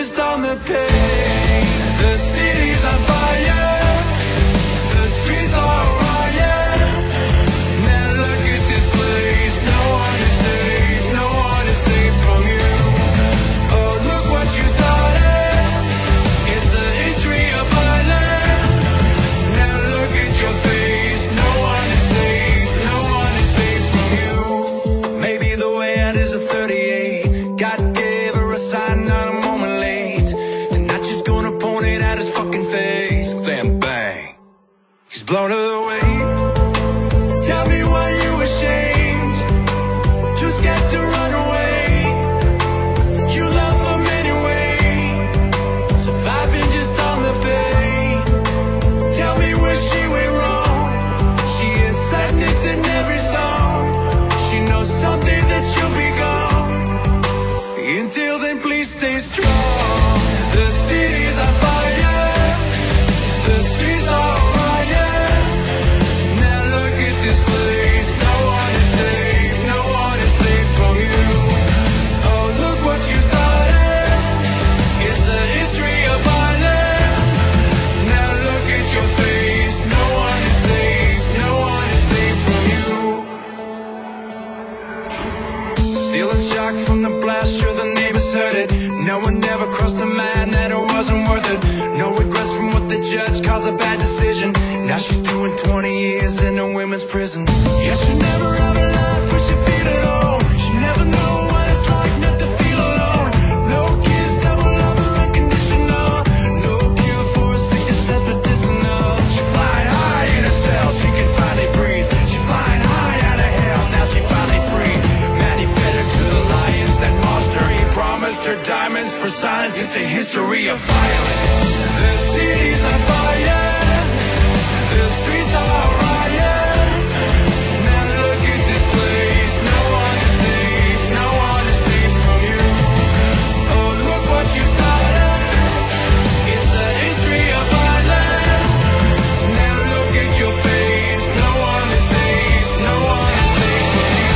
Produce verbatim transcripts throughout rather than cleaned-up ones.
just on the pain. The city's on fire, the streets are riot. Now look at this place, no one is safe, no one is safe from you. Oh, look what you started, it's the history of violence. Now look at your face, no one is safe, no one is safe from you. Maybe the way out is a thirty-eight, God gave her a sign, not a moment late. And not just gonna point it at his fucking face. Bam, bang, he's blown her away. Tell me why you ashamed, too scared to run away. You love him anyway, surviving just on the pain. Tell me where she went wrong, she is sadness in every song. She knows someday that she'll be gone. Until then, please stay strong. The city's on fire, the streets are riot. Now look at this place, no one is safe, no one is safe from you. Oh, look what you started, it's a history of violence. Now look at your face, no one is safe, no one is safe from you. Stealing shock from the blast, sure the neighbors heard it. No one ever crossed a mind that it wasn't worth it. No regrets from what the judge calls a bad decision. Now she's doing twenty years in a women's prison. Yeah, she never have a life where she feel at home. She never know what it's like not to feel alone. No kiss, double lover, unconditional. No cure for a sickness that's medicinal. She flying high in a cell, she can finally breathe. She flying high out of hell, now she finally free. Manny fed her to the lions that monster. He promised her diamonds for silence. It's a history of violence. The city's on fire, the streets are riot. Now look at this place, no one is safe, no one is safe from you. Oh, look what you started, it's a history of violence. Now look at your face, no one is safe, no one is safe from you.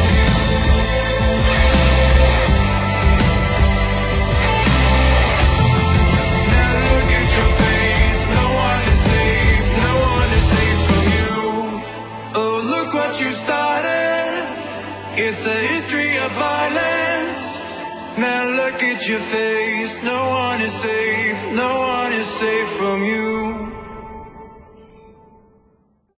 Now look at your face, no one is safe, no one is safe from you. Oh, look what you started, it's a history of violence. Now look at your face, no one is safe, no one is safe from you.